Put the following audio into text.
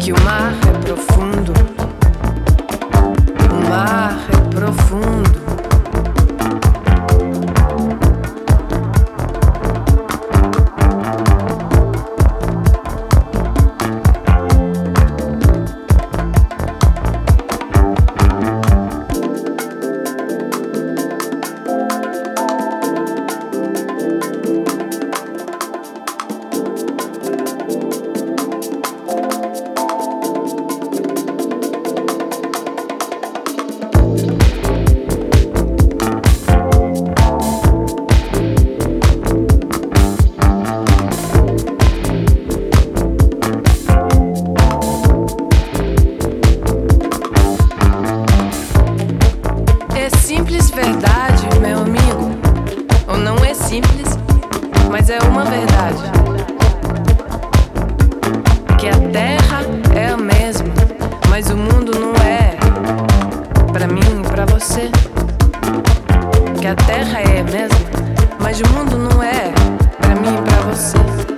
que o mar é profundo, o mar é profundo. Verdade, meu amigo, ou não é simples, mas é uma verdade. Que a terra é a mesma, mas o mundo não é. Pra mim e pra você. Que a terra é a mesma, mas o mundo não é. Pra mim e pra você.